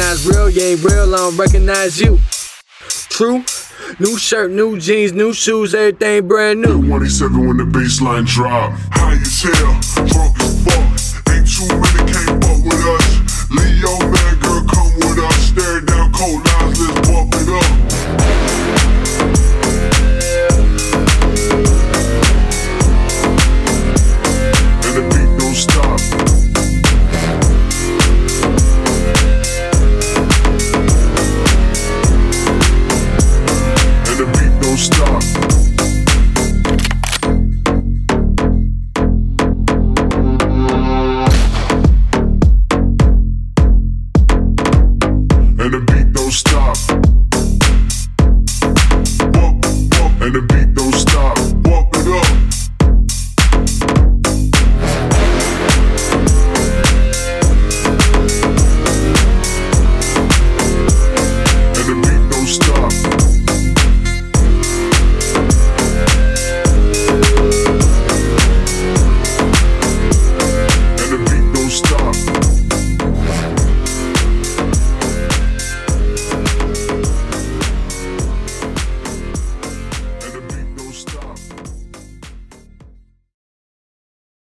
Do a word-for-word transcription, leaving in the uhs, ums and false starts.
recognize real, you ain't real, I don't recognize you. True. New shirt, new jeans, new shoes, everything brand new. one eighty-seven when the baseline drop. High as hell, drunk as fuck. Ain't too many came up with us. Leo, man, girl, come with us. Stare down cold lines, let's bump it up. And the beat don't stop. And the beat don't stop. And the beat don't stop.